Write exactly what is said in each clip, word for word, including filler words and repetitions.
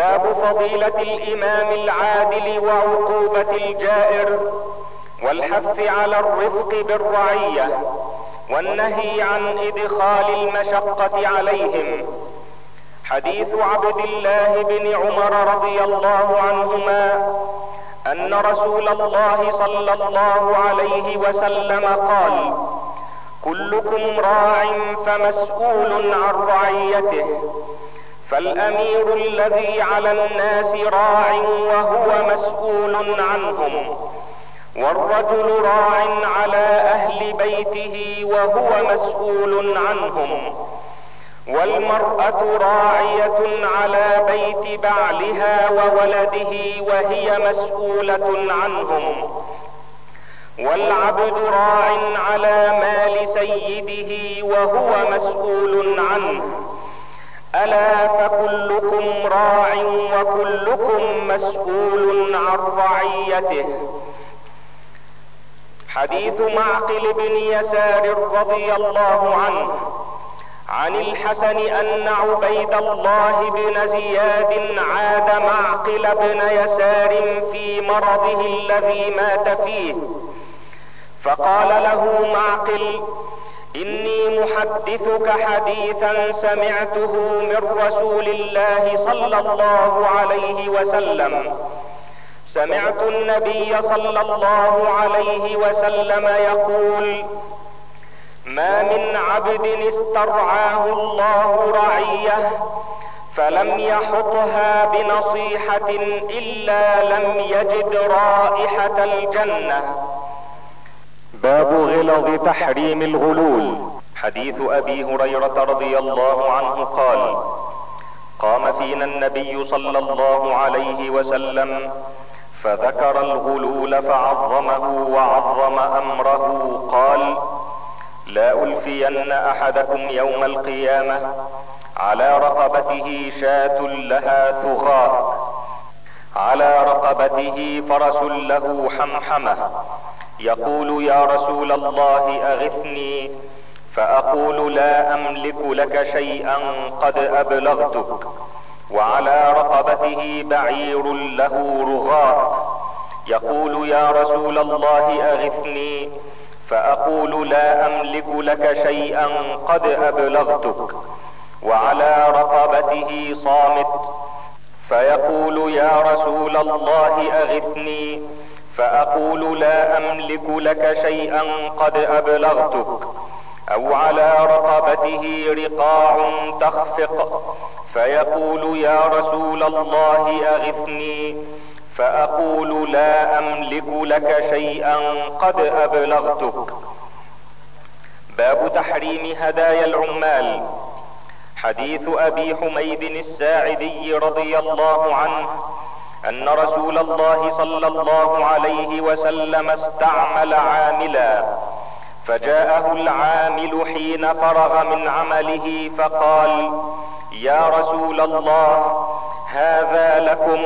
باب فضيلة الامام العادل وعقوبة الجائر، والحث على الرفق بالرعية، والنهي عن ادخال المشقة عليهم. حديث عبد الله بن عمر رضي الله عنهما ان رسول الله صلى الله عليه وسلم قال: كلكم راع فمسؤول عن رعيته، فالامير الذي على الناس راع وهو مسؤول عنهم، والرجل راع على اهل بيته وهو مسؤول عنهم، والمرأة راعية على بيت بعلها وولده وهي مسؤولة عنهم، والعبد راع على مال سيده وهو مسؤول عنه. ألا فكلكم راع وكلكم مسؤول عن رعيته. حديث معقل بن يسار رضي الله عنه عن الحسن ان عبيد الله بن زياد عاد معقل بن يسار في مرضه الذي مات فيه، فقال له معقل: اني محدثك حديثا سمعته من رسول الله صلى الله عليه وسلم. سمعت النبي صلى الله عليه وسلم يقول: ما من عبد استرعاه الله رعيه فلم يحطها بنصيحة الا لم يجد رائحة الجنة. باب غلظ تحريم الغلول. حديث ابي هريرة رضي الله عنه قال: قام فينا النبي صلى الله عليه وسلم فذكر الغلول فعظمه وعظم امره. قال: لا ألفين احدكم يوم القيامة على رقبته شاة لها ثغاء، على رقبته فرس له حمحمة، يقول: يا رسول الله اغثني، فاقول: لا املك لك شيئا قد ابلغتك. وعلى رقبته بعير له رغاء، يقول: يا رسول الله اغثني، فاقول: لا املك لك شيئا قد ابلغتك. وعلى رقبته صامت، فيقول: يا رسول الله اغثني، فاقول: لا املك لك شيئا قد ابلغتك. او على رقبته رقاع تخفق، فيقول: يا رسول الله اغثني، فاقول: لا املك لك شيئا قد ابلغتك. باب تحريم هدايا العمال. حديث ابي حميد الساعدي رضي الله عنه ان رسول الله صلى الله عليه وسلم استعمل عاملا، فجاءه العامل حين فرغ من عمله فقال: يا رسول الله، هذا لكم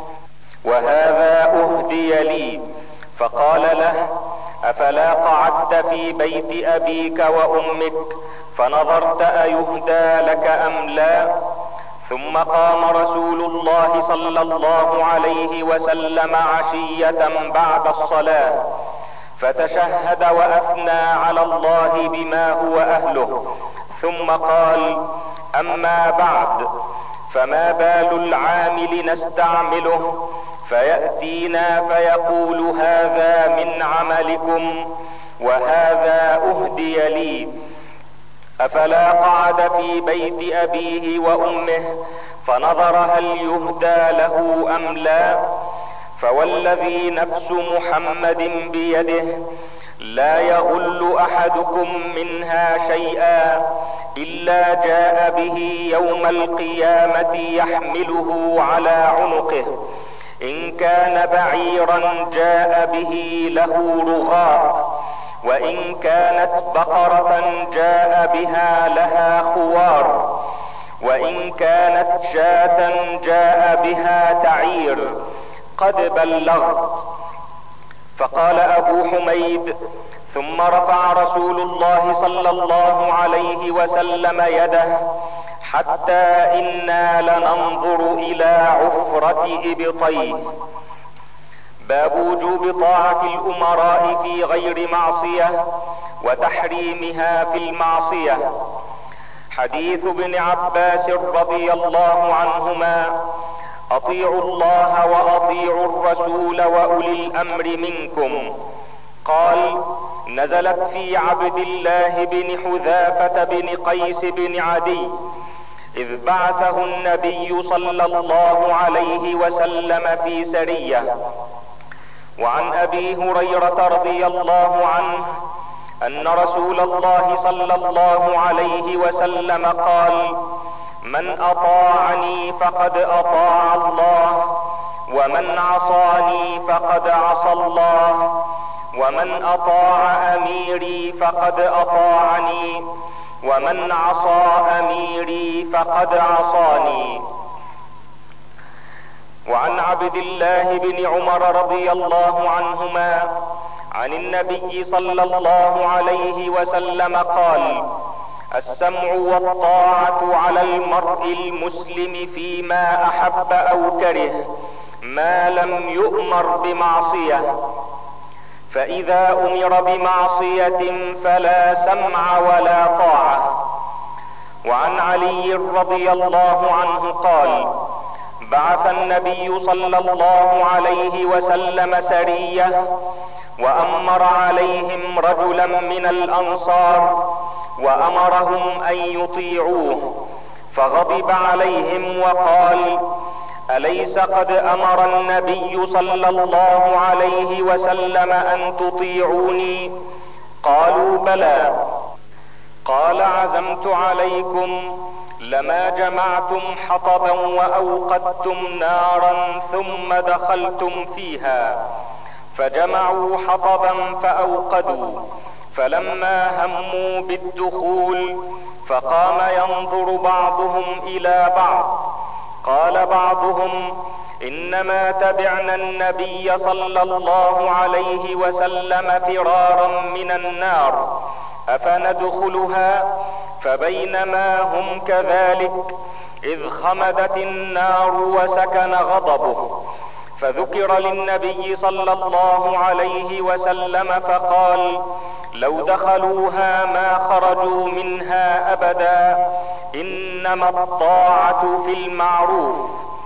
وهذا اهدي لي. فقال له: افلا قعدت في بيت ابيك وامك فنظرت ايهدى لك ام لا؟ ثم قام رسول الله صلى الله عليه وسلم عشية بعد الصلاة فتشهد واثنى على الله بما هو اهله، ثم قال: اما بعد، فما بال العامل نستعمله فيأتينا فيقول: هذا من عملكم وهذا اهدي لي. افلا قعد في بيت ابيه وامه فنظر هل يهدى له ام لا؟ فوالذي نفس محمد بيده لا يغل احدكم منها شيئا الا جاء به يوم القيامة يحمله على عنقه، ان كان بعيرا جاء به له رغاء، وان كانت بقرة جاء بها لها خوار، وان كانت شاة جاء بها تعير. قد بلغت. فقال ابو حميد: ثم رفع رسول الله صلى الله عليه وسلم يده حتى إنا لننظر إلى عفرة إبطيه. باب وجوب طاعة الأمراء في غير معصية وتحريمها في المعصية. حديث ابن عباس رضي الله عنهما: اطيعوا الله واطيعوا الرسول واولي الامر منكم. قال: نزلت في عبد الله بن حذافة بن قيس بن عدي اذ بعثه النبي صلى الله عليه وسلم في سرية. وعن ابي هريرة رضي الله عنه ان رسول الله صلى الله عليه وسلم قال: من اطاعني فقد اطاع الله، ومن عصاني فقد عصى الله، ومن اطاع اميري فقد اطاعني، ومن عصى اميري فقد عصاني. وعن عبد الله بن عمر رضي الله عنهما عن النبي صلى الله عليه وسلم قال: السمع والطاعة على المرء المسلم فيما احب او كره ما لم يؤمر بمعصية، فاذا امر بمعصية فلا سمع ولا طاعة. وعن علي رضي الله عنه قال: بعث النبي صلى الله عليه وسلم سرية وامر عليهم رجلا من الانصار وامرهم ان يطيعوه، فغضب عليهم وقال: اليس قد امر النبي صلى الله عليه وسلم ان تطيعوني؟ قالوا: بلى. قال: عزمت عليكم لما جمعتم حطبا واوقدتم نارا ثم دخلتم فيها. فجمعوا حطبا فاوقدوا، فلما هموا بالدخول فقام ينظر بعضهم الى بعض. قال بعضهم: انما تبعنا النبي صلى الله عليه وسلم فرارا من النار، افندخلها؟ فبينما هم كذلك اذ خمدت النار وسكن غضبه، فذكر للنبي صلى الله عليه وسلم فقال: لو دخلوها ما خرجوا منها ابدا، انما الطاعة في المعروف.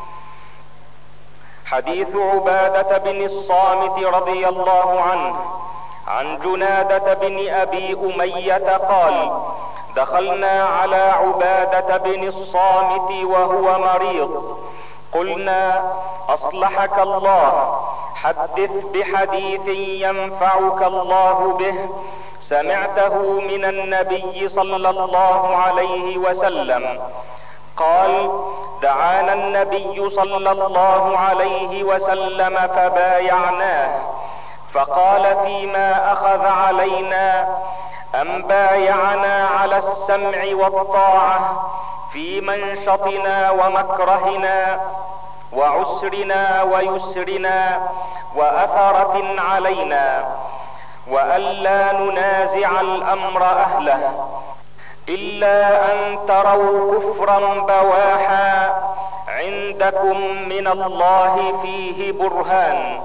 حديث عبادة بن الصامت رضي الله عنه عن جنادة بن ابي امية قال: دخلنا على عبادة بن الصامت وهو مريض، قلنا: اصلحك الله، حدث بحديث ينفعك الله به سمعته من النبي صلى الله عليه وسلم. قال: دعانا النبي صلى الله عليه وسلم فبايعناه، فقال فيما اخذ علينا: ام بايعنا على السمع والطاعة في منشطنا ومكرهنا وعسرنا ويسرنا واثرة علينا، والا ننازع الامر اهله الا ان تروا كفرا بواحا عندكم من الله فيه برهان.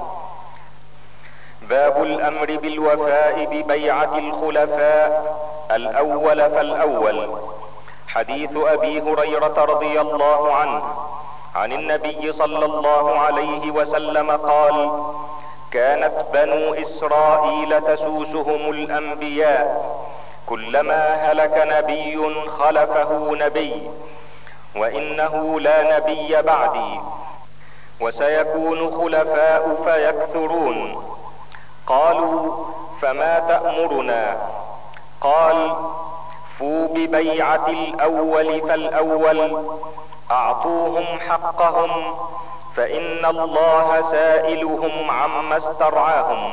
باب الامر بالوفاء ببيعة الخلفاء الاول فالاول. حديث ابي هريرة رضي الله عنه عن النبي صلى الله عليه وسلم قال: كانت بنو اسرائيل تسوسهم الانبياء، كلما هلك نبي خلفه نبي، وانه لا نبي بعدي، وسيكون خلفاء فيكثرون. قالوا: فما تأمرنا؟ قال: فوا ببيعة الاول فالاول، اعطوهم حقهم، فان الله سائلهم عما استرعاهم.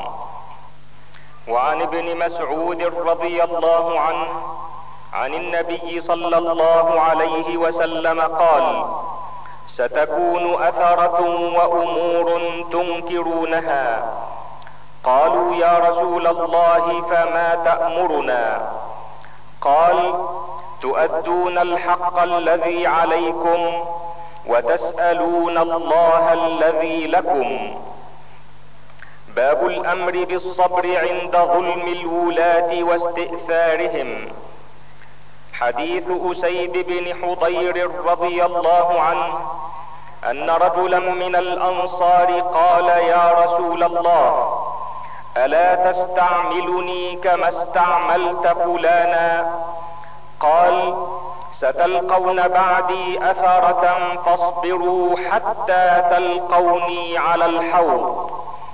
وعن ابن مسعود رضي الله عنه عن النبي صلى الله عليه وسلم قال: ستكون اثرة وامور تنكرونها. قالوا: يا رسول الله فما تأمرنا؟ قال: تؤدون الحق الذي عليكم وتسألون الله الذي لكم. باب الامر بالصبر عند ظلم الولاة واستئثارهم. حديث اسيد بن حضير رضي الله عنه ان رجلا من الانصار قال: يا رسول الله، الا تستعملني كما استعملت فلانا؟ قال: ستلقون بعدي اثرة فاصبروا حتى تلقوني على الحوض.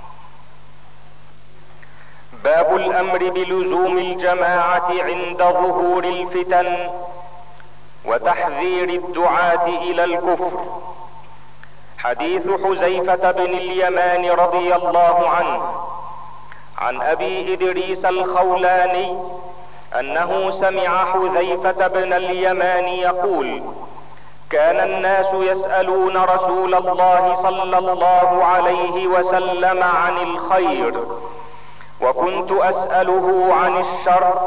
باب الامر بلزوم الجماعة عند ظهور الفتن وتحذير الدعاة الى الكفر. حديث حذيفة بن اليمان رضي الله عنه عن ابي ادريس الخولاني انه سمع حذيفة بن اليمان يقول: كان الناس يسألون رسول الله صلى الله عليه وسلم عن الخير، وكنت اسأله عن الشر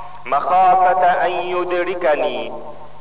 مخافة ان يدركني،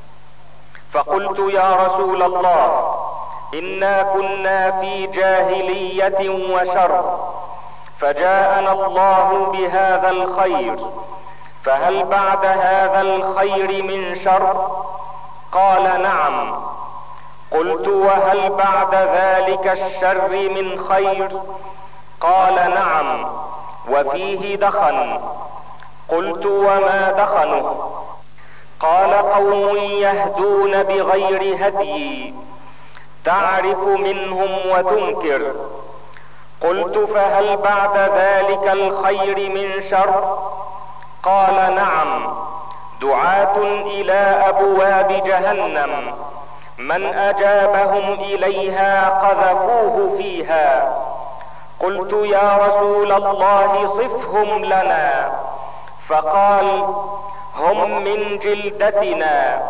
فقلت: يا رسول الله، انا كنا في جاهلية وشر، فجاءنا الله بهذا الخير، فهل بعد هذا الخير من شر؟ قال: نعم. قلت: وهل بعد ذلك الشر من خير؟ قال: نعم، وفيه دخن. قلت: وما دخنه؟ قال: قوم يهدون بغير هدي، تعرف منهم وتنكر. قلت: فهل بعد ذلك الخير من شر؟ قال: نعم، دعاة الى ابواب جهنم، من اجابهم اليها قذفوه فيها. قلت: يا رسول الله، صفهم لنا. فقال: هم من جلدتنا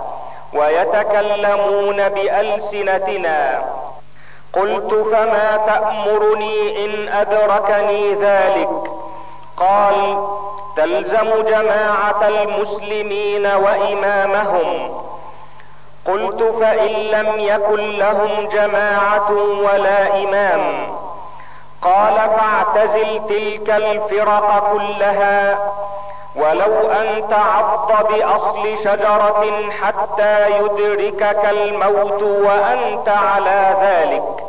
ويتكلمون بألسنتنا. قلت: فما تأمرني ان ادركني ذلك؟ قال: تلزم جماعة المسلمين وامامهم. قلت: فان لم يكن لهم جماعة ولا امام؟ قال: فاعتزل تلك الفرق كلها، ولو ان تعض باصل شجرة حتى يدركك الموت وانت على ذلك.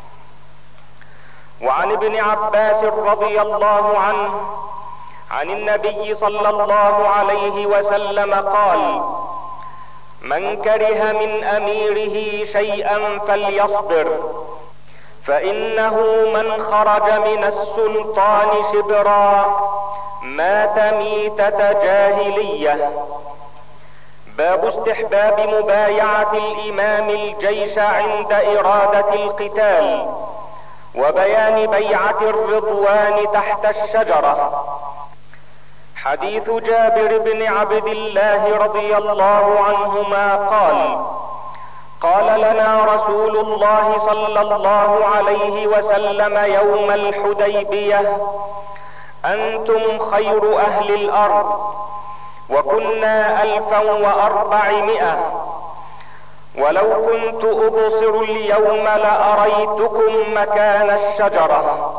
وعن ابن عباس رضي الله عنه عن النبي صلى الله عليه وسلم قال: من كره من اميره شيئا فليصبر، فانه من خرج من السلطان شبرا مات ميتة جاهلية. باب استحباب مبايعة الامام الجيش عند ارادة القتال، وبيان بيعة الرضوان تحت الشجرة. حديث جابر بن عبد الله رضي الله عنهما قال: قال لنا رسول الله صلى الله عليه وسلم يوم الحديبية: انتم خير اهل الارض، وكنا الفا واربعمائة، ولو كنت ابصر اليوم لاريتكم مكان الشجرة.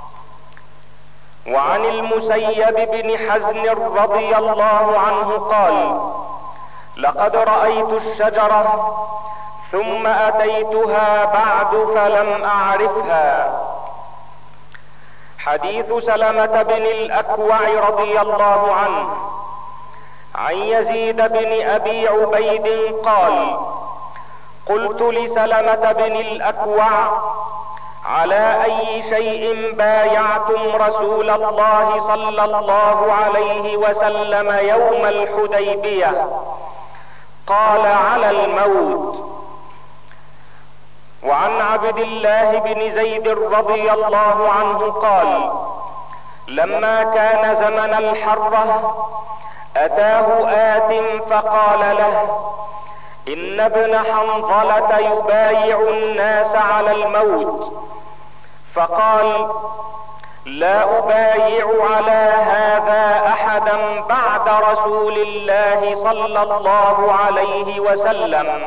وعن المسيب بن حزن رضي الله عنه قال: لقد رأيت الشجرة ثم اتيتها بعد فلم اعرفها. حديث سلمة بن الاكوع رضي الله عنه عن يزيد بن ابي عبيد قال: قلت لسلمة بن الاكوع: على اي شيء بايعتم رسول الله صلى الله عليه وسلم يوم الحديبية؟ قال: على الموت. وعن عبد الله بن زيد رضي الله عنه قال: لما كان زمن الحرة اتاه آت فقال له: ان ابن حنظلة يبايع الناس على الموت. فقال: لا ابايع على هذا احد احدا بعد رسول الله صلى الله عليه وسلم.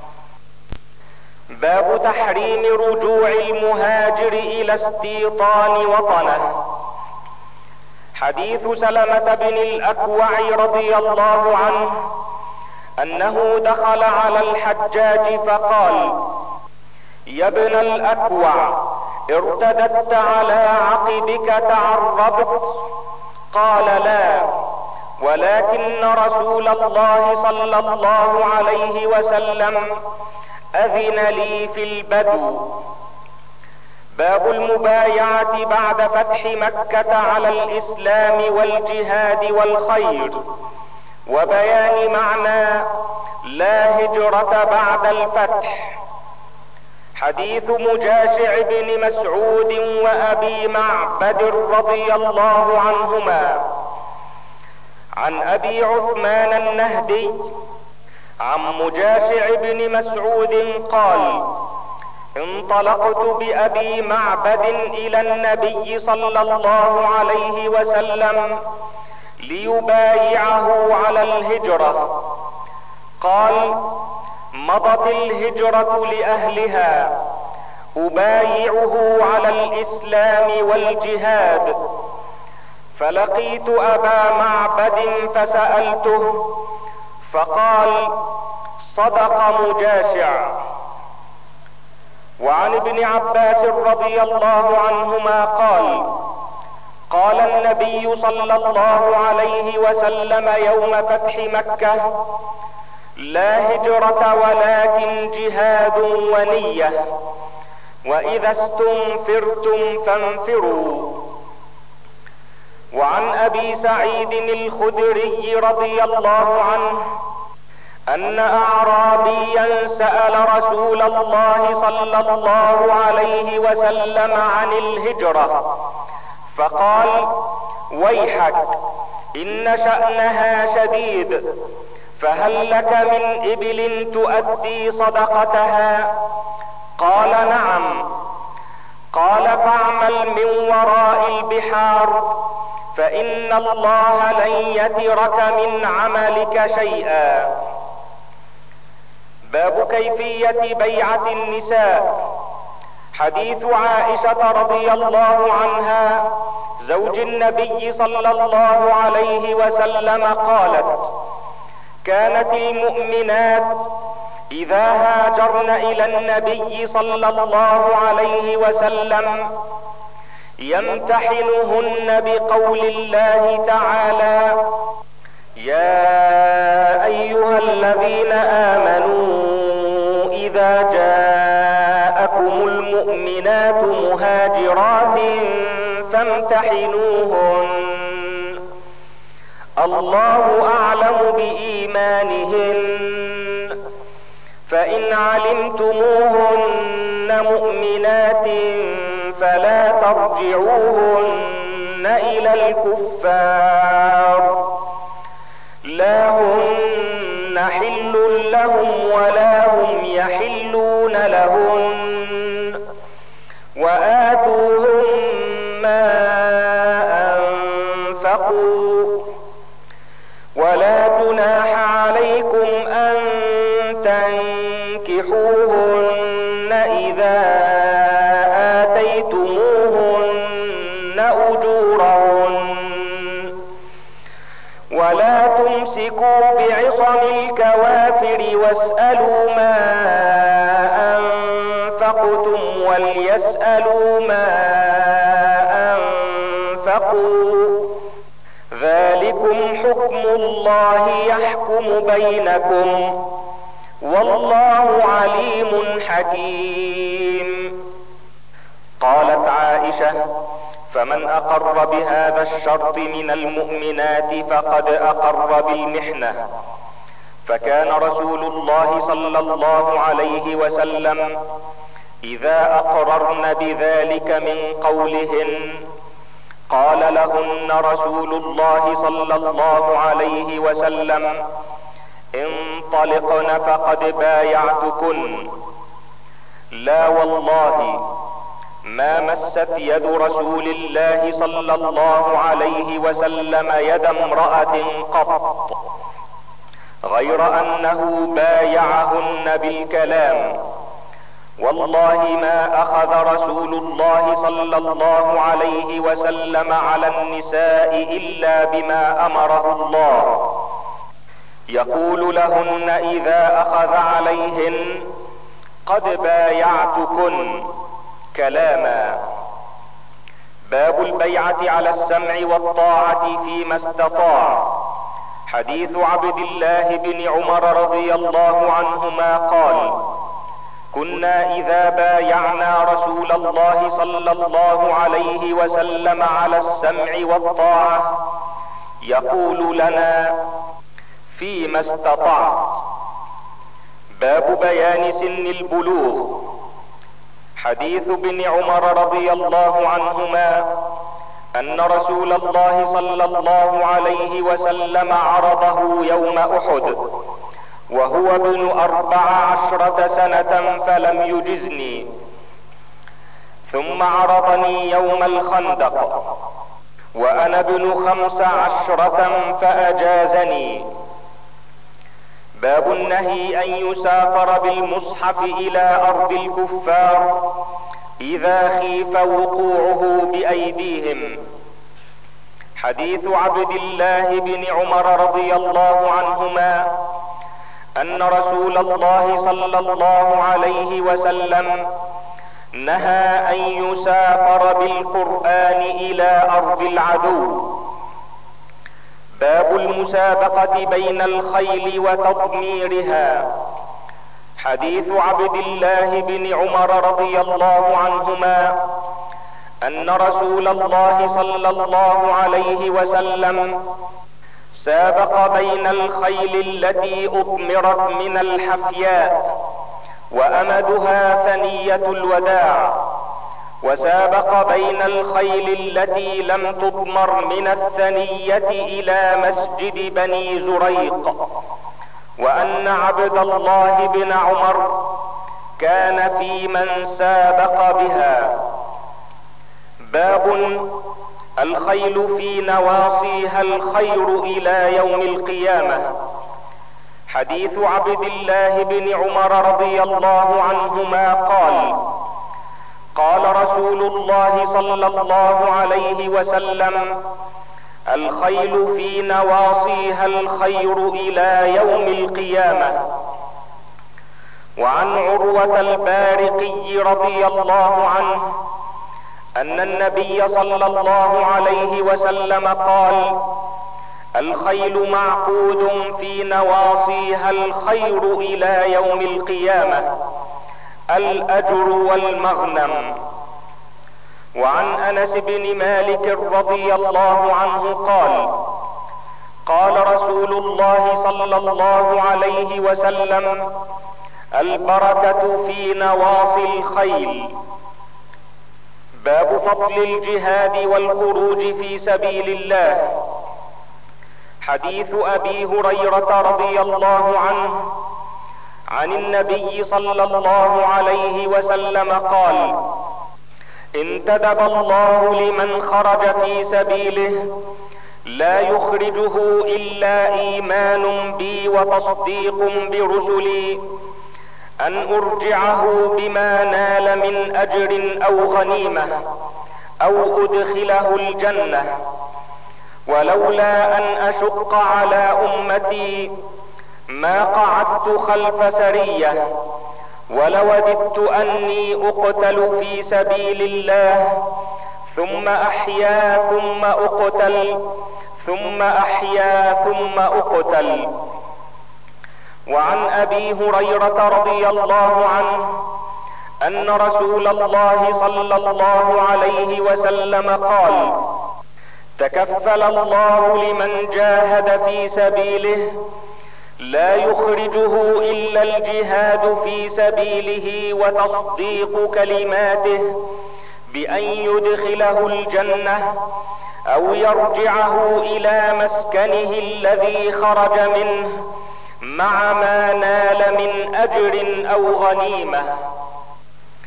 باب تحريم رجوع المهاجر الى استيطان وطنه. حديث سلمة بن الاكوع رضي الله عنه انه دخل على الحجاج فقال: يا ابن الاكوع، ارتددت على عقبك تعربت؟ قال: لا، ولكن رسول الله صلى الله عليه وسلم اذن لي في البدو. باب المبايعة بعد فتح مكة على الاسلام والجهاد والخير، وبيان معنى لا هجرة بعد الفتح. حديث مجاشع بن مسعود وابي معبد رضي الله عنهما. عن ابي عثمان النهدي عن مجاشع بن مسعود قال: انطلقت بابي معبد الى النبي صلى الله عليه وسلم ليبايعه على الهجرة. قال: مضت الهجرة لاهلها، ابايعه على الاسلام والجهاد. فلقيت ابا معبد فسألته فقال: صدق مجاشع. وعن ابن عباس رضي الله عنهما قال: قال النبي صلى الله عليه وسلم يوم فتح مكة: لا هجرة ولكن جهاد ونية، واذا استنفرتم فانفروا. وعن ابي سعيد الخدري رضي الله عنه ان اعرابيا سأل رسول الله صلى الله عليه وسلم عن الهجرة فقال: ويحك، ان شأنها شديد، فهل لك من ابل تؤدي صدقتها؟ قال: نعم. قال: فاعمل من وراء البحار، فان الله لن يترك من عملك شيئا. باب كيفية بيعة النساء. حديث عائشة رضي الله عنها زوج النبي صلى الله عليه وسلم قالت: كانت المؤمنات اذا هاجرن الى النبي صلى الله عليه وسلم يمتحنهن بقول الله تعالى: يا ايها الذين امنوا اذا جاءكم المؤمنات مهاجرات فامتحنوهن، الله اعلم بايمانهن، فان علمتموهن مؤمنات فلا ترجعوهن الى الكفار، لا هن حل لهم ولا هم يحلون لهن، وآتوهم ما أنفقوا، ولا جناح عليكم أن تنكحوهن إذا آتيتموهن أجورهن، ولا تمسكوا بعصم الكوافر واسألوا ما أنفقتم وليسألوا ما أنفقوا، ذلكم حكم الله يحكم بينكم، والله عليم حكيم. قالت عائشة: فمن اقر بهذا الشرط من المؤمنات فقد اقر بالمحنة. فكان رسول الله صلى الله عليه وسلم اذا اقررن بذلك من قولهن قال لهن رسول الله صلى الله عليه وسلم: انطلقن فقد بايعتكن، لا والله ما مست يد رسول الله صلى الله عليه وسلم يد امرأة قط، غير انه بايعهن بالكلام. والله ما اخذ رسول الله صلى الله عليه وسلم على النساء الا بما امره الله، يقول لهن اذا اخذ عليهن قد بايعتكن كلاما. باب البيعة على السمع والطاعة فيما استطاع. حديث عبد الله بن عمر رضي الله عنهما قال: كنا اذا بايعنا رسول الله صلى الله عليه وسلم على السمع والطاعة يقول لنا: فيما استطعت. باب بيان سن البلوغ. حديث ابن عمر رضي الله عنهما ان رسول الله صلى الله عليه وسلم عرضه يوم احد وهو ابن اربع عشرة سنة فلم يجزني، ثم عرضني يوم الخندق وانا ابن خمس عشرة فاجازني. باب النهي ان يسافر بالمصحف الى ارض الكفار اذا خيف وقوعه بايديهم. حديث عبد الله بن عمر رضي الله عنهما ان رسول الله صلى الله عليه وسلم نهى ان يسافر بالقرآن الى ارض العدو. باب المسابقة بين الخيل وتضميرها. حديث عبد الله بن عمر رضي الله عنهما ان رسول الله صلى الله عليه وسلم سابق بين الخيل التي اضمرت من الحفياء وامدها ثنية الوداع، وسابق بين الخيل التي لم تضمر من الثنية الى مسجد بني زريق، وان عبد الله بن عمر كان في من سابق بها. باب الخيل في نواصيها الخير الى يوم القيامة. حديث عبد الله بن عمر رضي الله عنهما قال: قال رسول الله صلى الله عليه وسلم: الخيل في نواصيها الخير الى يوم القيامة. وعن عروة البارقي رضي الله عنه ان النبي صلى الله عليه وسلم قال: الخيل معقود في نواصيها الخير الى يوم القيامة، الاجر والمغنم. وعن انس بن مالك رضي الله عنه قال: قال رسول الله صلى الله عليه وسلم: البركة في نواصي الخيل. باب فضل الجهاد والخروج في سبيل الله. حديث ابي هريرة رضي الله عنه عن النبي صلى الله عليه وسلم قال: انتدب الله لمن خرج في سبيله لا يخرجه الا ايمان بي وتصديق برسلي ان ارجعه بما نال من اجر او غنيمة او ادخله الجنة، ولولا ان اشق على امتي ما قعدت خلف سرية، ولوددت اني اقتل في سبيل الله ثم احيا ثم اقتل ثم احيا ثم اقتل. وعن ابي هريرة رضي الله عنه ان رسول الله صلى الله عليه وسلم قال: تكفل الله لمن جاهد في سبيله لا يخرجه الا الجهاد في سبيله وتصديق كلماته بان يدخله الجنة او يرجعه الى مسكنه الذي خرج منه مع ما نال من اجر او غنيمة.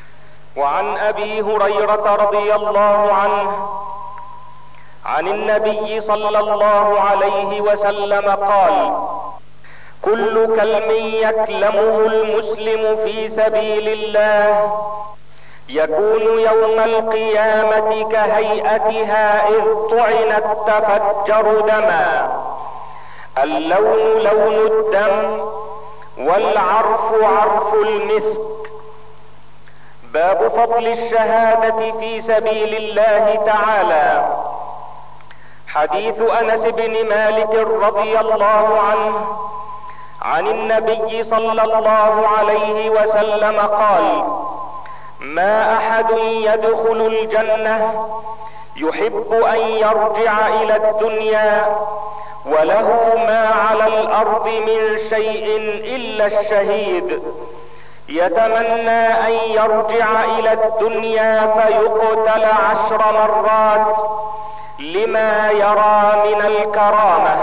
وعن ابي هريرة رضي الله عنه عن النبي صلى الله عليه وسلم قال: كل كلم يكلمه المسلم في سبيل الله يكون يوم القيامة كهيئتها اذ طعنت تفجر دما، اللون لون الدم والعرف عرف المسك. باب فضل الشهادة في سبيل الله تعالى. حديث انس بن مالك رضي الله عنه عن النبي صلى الله عليه وسلم قال: ما احد يدخل الجنة يحب ان يرجع الى الدنيا وله ما على الارض من شيء الا الشهيد، يتمنى ان يرجع الى الدنيا فيقتل عشر مرات لما يرى من الكرامة.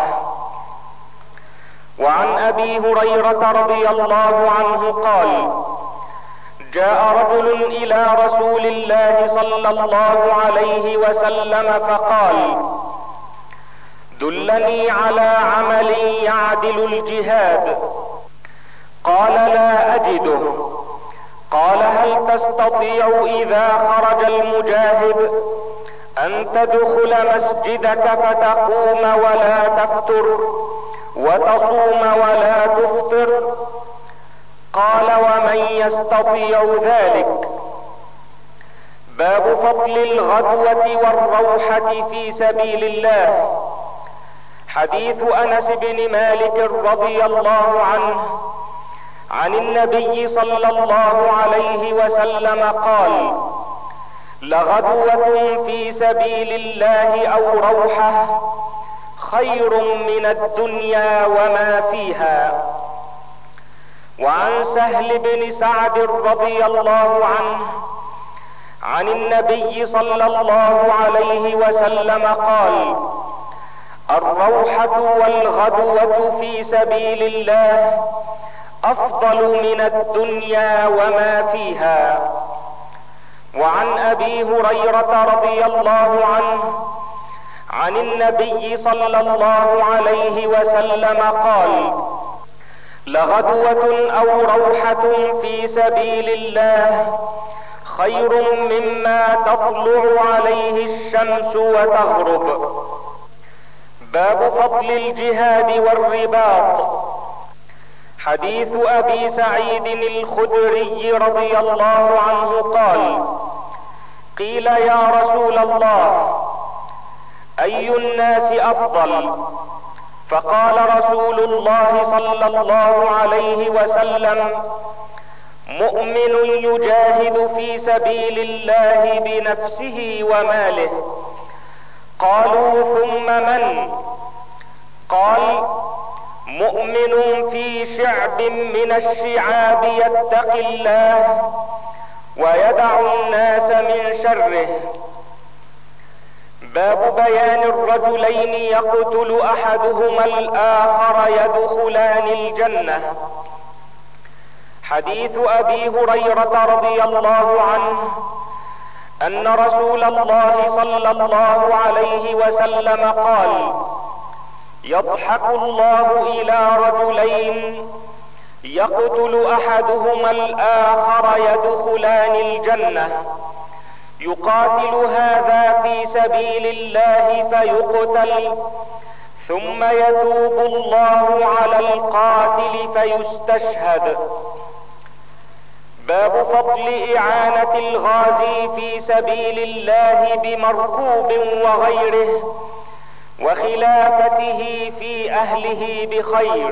وعن ابي هريرة رضي الله عنه قال: جاء رجل الى رسول الله صلى الله عليه وسلم فقال: دلني على عمل يعدل الجهاد. قال: لا اجده. قال: هل تستطيع اذا خرج المجاهد ان تدخل مسجدك فتقوم ولا تفتر وتصوم ولا تفطر؟ قال: ومن يستطيع ذلك؟ باب فضل الغدوة والروحة في سبيل الله. حديث انس بن مالك رضي الله عنه عن النبي صلى الله عليه وسلم قال: لغدوة في سبيل الله او روحة خير من الدنيا وما فيها. وعن سهل بن سعد رضي الله عنه عن النبي صلى الله عليه وسلم قال: الروحة والغدوة في سبيل الله افضل من الدنيا وما فيها. وعن ابي هريرة رضي الله عنه عن النبي صلى الله عليه وسلم قال: لغدوة او روحة في سبيل الله خير مما تطلع عليه الشمس وتغرب. باب فضل الجهاد والرباط. حديث ابي سعيد الخدري رضي الله عنه قال: قيل يا رسول الله اي الناس افضل؟ فقال رسول الله صلى الله عليه وسلم: مؤمن يجاهد في سبيل الله بنفسه وماله. قالوا: ثم من؟ قال: مؤمن في شعب من الشعاب يتقي الله ويدع الناس من شره. باب بيان الرجلين يقتل احدهما الاخر يدخلان الجنة. حديث ابي هريرة رضي الله عنه ان رسول الله صلى الله عليه وسلم قال: يضحك الله الى رجلين يقتل احدهما الاخر يدخلان الجنة، يقاتل هذا في سبيل الله فيقتل ثم يتوب الله على القاتل فيستشهد. باب فضل اعانة الغازي في سبيل الله بمركوب وغيره وخلافته في اهله بخير.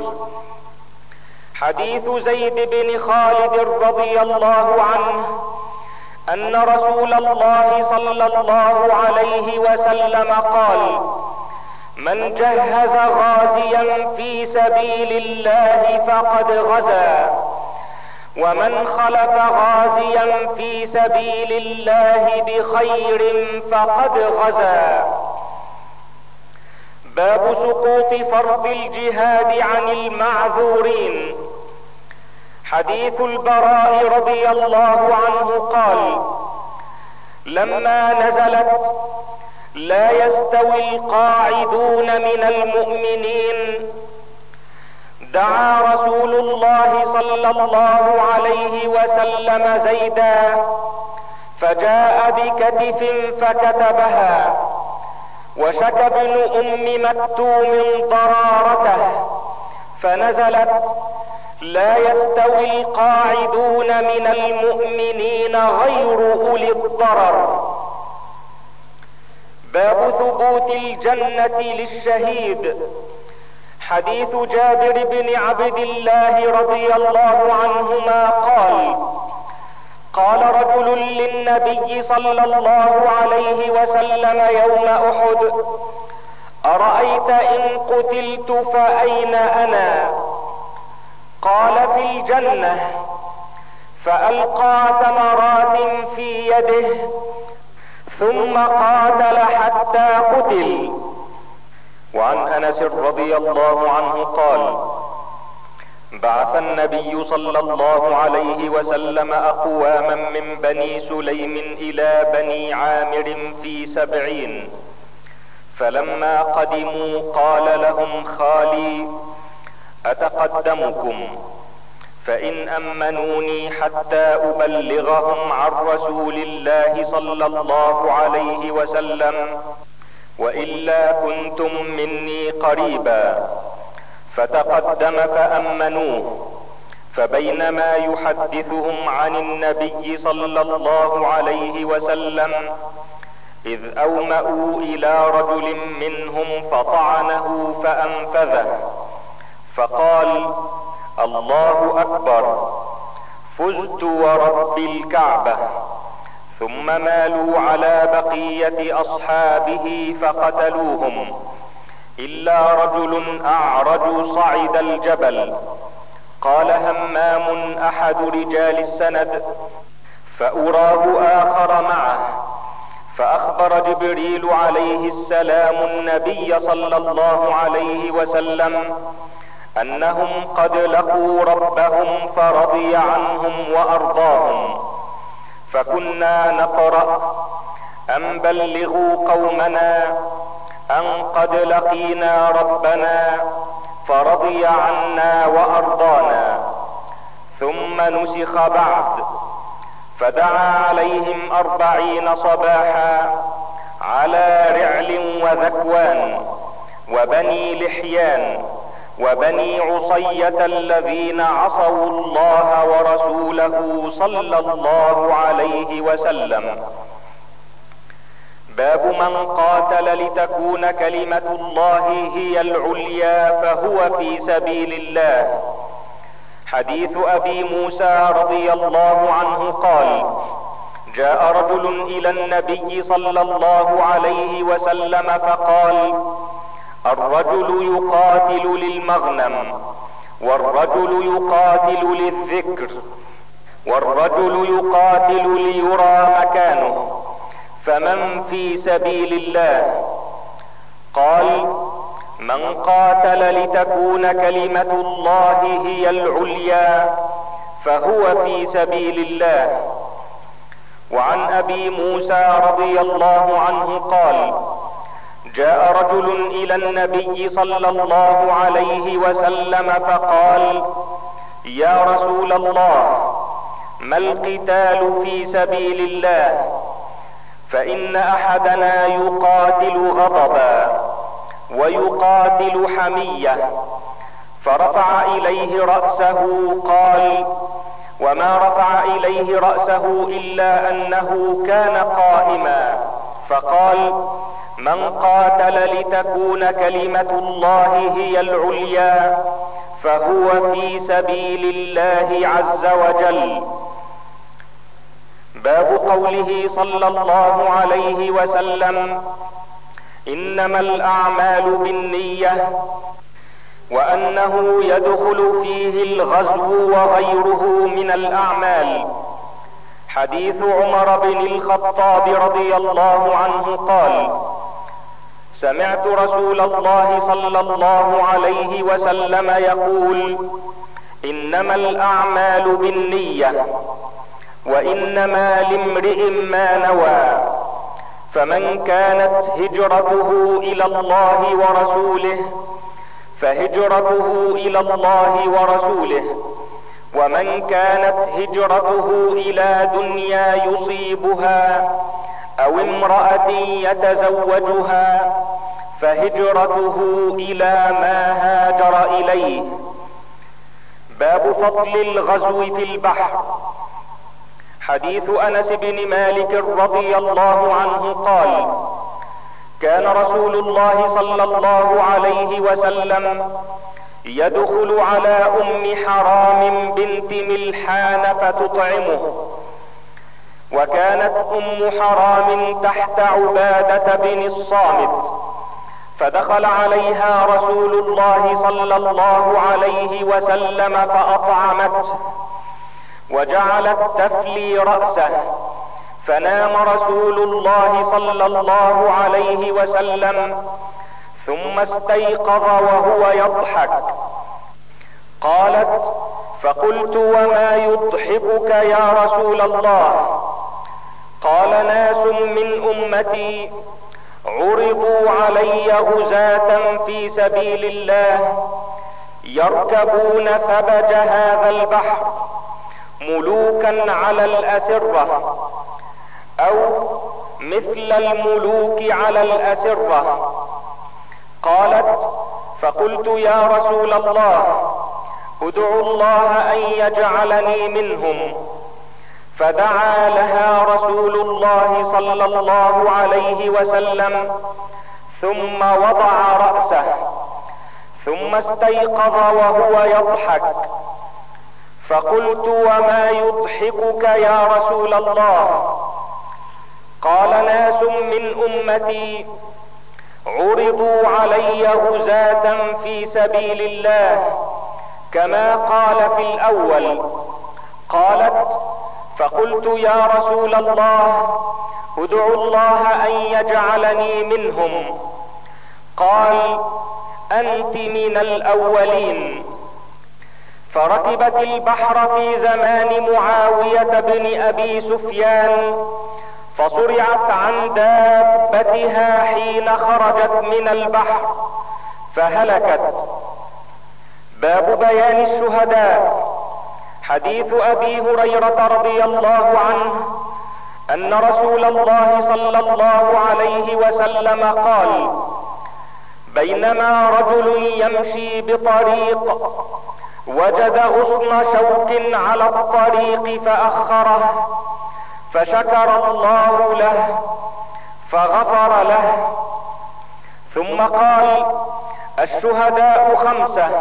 حديث زيد بن خالد رضي الله عنه ان رسول الله صلى الله عليه وسلم قال: من جهز غازيا في سبيل الله فقد غزا، ومن خلف غازيا في سبيل الله بخير فقد غزا. باب سقوط فرض الجهاد عن المعذورين. حديث البراء رضي الله عنه قال: لما نزلت لا يستوي القاعدون من المؤمنين دعا رسول الله صلى الله عليه وسلم زيدا فجاء بكتف فكتبها، وشكى ابن ام مكتوم ضرارته فنزلت: لا يستوي القاعدون من المؤمنين غير اولي الضرر. باب ثبوت الجنة للشهيد. حديث جابر بن عبد الله رضي الله عنهما قال: قال رجل للنبي صلى الله عليه وسلم يوم احد: ارايت ان قتلت فاين انا؟ قال: في الجنة. فالقى تمرات في يده ثم قاتل حتى قتل. وعن انس رضي الله عنه قال: بعث النبي صلى الله عليه وسلم اقواما من بني سليم الى بني عامر في سبعين، فلما قدموا قال لهم خالي: اتقدمكم فان امنوني حتى ابلغهم عن رسول الله صلى الله عليه وسلم، والا كنتم مني قريبا. فتقدم فامنوه، فبينما يحدثهم عن النبي صلى الله عليه وسلم اذ اومأوا الى رجل منهم فطعنه فانفذه، فقال: الله اكبر، فزت ورب الكعبة. ثم مالوا على بقية اصحابه فقتلوهم الا رجل اعرج صعد الجبل. قال همام احد رجال السند: فاراه اخر معه، فاخبر جبريل عليه السلام النبي صلى الله عليه وسلم انهم قد لقوا ربهم فرضي عنهم وارضاهم. فكنا نقرأ: ان بلغوا قومنا ان قد لقينا ربنا فرضي عنا وارضانا. ثم نسخ بعد، فدعا عليهم اربعين صباحا على رعل وذكوان وبني لحيان وبني عصية الذين عصوا الله ورسوله صلى الله عليه وسلم. باب من قاتل لتكون كلمة الله هي العليا فهو في سبيل الله. حديث ابي موسى رضي الله عنه قال: جاء رجل الى النبي صلى الله عليه وسلم فقال: الرجل يقاتل للمغنم، والرجل يقاتل للذكر، والرجل يقاتل ليرى مكانه، فمن في سبيل الله؟ قال: من قاتل لتكون كلمة الله هي العليا فهو في سبيل الله. وعن ابي موسى رضي الله عنه قال: جاء رجل الى النبي صلى الله عليه وسلم فقال: يا رسول الله، ما القتال في سبيل الله؟ فان احدنا يقاتل غضبا ويقاتل حمية. فرفع اليه رأسه قال: وما رفع اليه رأسه الا انه كان قائما. فقال: من قاتل لتكون كلمة الله هي العليا فهو في سبيل الله عز وجل. باب قوله صلى الله عليه وسلم: انما الاعمال بالنية، وانه يدخل فيه الغزو وغيره من الاعمال. حديث عمر بن الخطاب رضي الله عنه قال: سمعت رسول الله صلى الله عليه وسلم يقول: انما الاعمال بالنية وانما لامرئ ما نوى، فمن كانت هجرته الى الله ورسوله فهجرته الى الله ورسوله، ومن كانت هجرته الى دنيا يصيبها او امرأة يتزوجها فهجرته الى ما هاجر اليه. باب فضل الغزو في البحر. حديث انس بن مالك رضي الله عنه قال: كان رسول الله صلى الله عليه وسلم يدخل على ام حرام بنت ملحان فتطعمه، وكانت ام حرام تحت عبادة بن الصامت، فدخل عليها رسول الله صلى الله عليه وسلم فاطعمته وجعلت تفلي رأسه، فنام رسول الله صلى الله عليه وسلم ثم استيقظ وهو يضحك. قالت: فقلت: وما يضحكك يا رسول الله؟ قال: ناس من امتي عرضوا علي غزاة في سبيل الله يركبون ثبج هذا البحر ملوكا على الأسرة، او مثل الملوك على الأسرة. قالت: فقلت: يا رسول الله، ادعو الله ان يجعلني منهم. فدعا لها رسول الله صلى الله عليه وسلم ثم وضع رأسه، ثم استيقظ وهو يضحك. فقلت: وما يضحكك يا رسول الله؟ قال: ناس من امتي عرضوا علي غزاة في سبيل الله كما قال في الاول. قالت: فقلت: يا رسول الله، ادعو الله ان يجعلني منهم. قال: انت من الاولين. فركبت البحر في زمان معاوية بن ابي سفيان، فصرعت عن دابتها حين خرجت من البحر فهلكت. باب بيان الشهداء. حديث ابي هريرة رضي الله عنه ان رسول الله صلى الله عليه وسلم قال: بينما رجل يمشي بطريق وجد غصن شوك على الطريق فاخره، فشكر الله له فغفر له. ثم قال: الشهداء خمسة: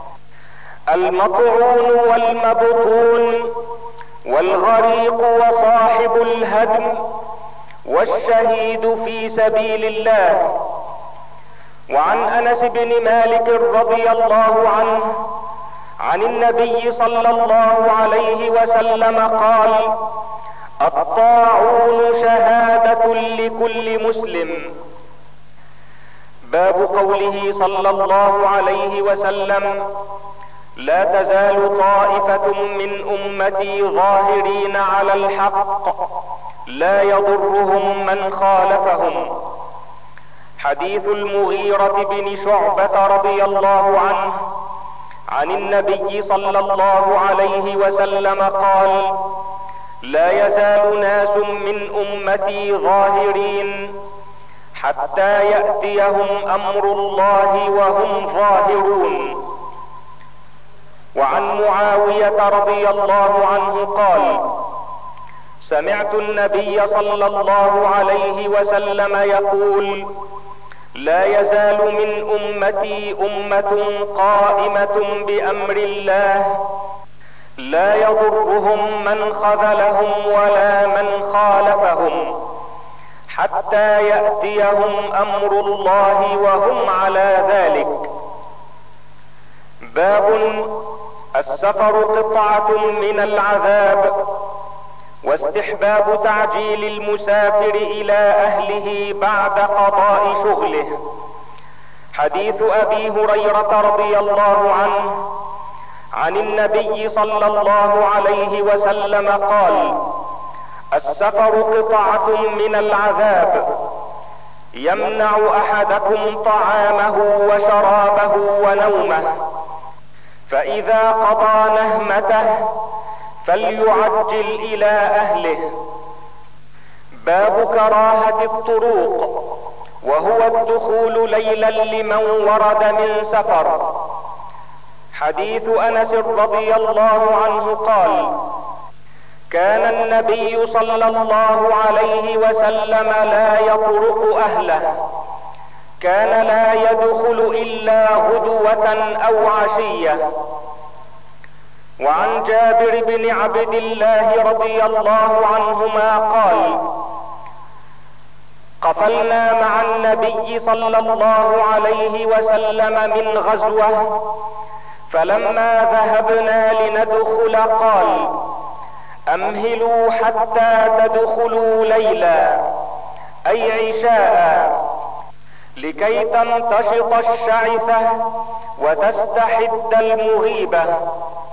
المطعون والمبطون والغريق وصاحب الهدم والشهيد في سبيل الله. وعن انس بن مالك رضي الله عنه عن النبي صلى الله عليه وسلم قال: الطاعون شهادة لكل مسلم. باب قوله صلى الله عليه وسلم: لا تزال طائفة من امتي ظاهرين على الحق لا يضرهم من خالفهم. حديث المغيرة بن شعبة رضي الله عنه عن النبي صلى الله عليه وسلم قال: لا يزال ناس من امتي ظاهرين حتى يأتيهم امر الله وهم ظاهرون. وعن معاوية رضي الله عنه قال: سمعت النبي صلى الله عليه وسلم يقول: لا يزال من امتي امة قائمة بامر الله لا يضرهم من خذلهم ولا من خالفهم حتى يأتيهم امر الله وهم على ذلك. باب السفر قطعة من العذاب، واستحباب تعجيل المسافر الى اهله بعد قضاء شغله. حديث ابي هريرة رضي الله عنه عن النبي صلى الله عليه وسلم قال: السفر قطعة من العذاب، يمنع احدكم طعامه وشرابه ونومه، فاذا قضى نهمته فليعجل الى اهله. باب كراهة الطروق، وهو الدخول ليلا لمن ورد من سفر. حديث انس رضي الله عنه قال: كان النبي صلى الله عليه وسلم لا يطرق اهله، كان لا يدخل الا غدوة او عشية. وعن جابر بن عبد الله رضي الله عنهما قال: قفلنا مع النبي صلى الله عليه وسلم من غزوة، فلما ذهبنا لندخل قال: امهلوا حتى تدخلوا ليلا، اي عشاء، لكي تنتشط الشعثة وتستحد المغيبة.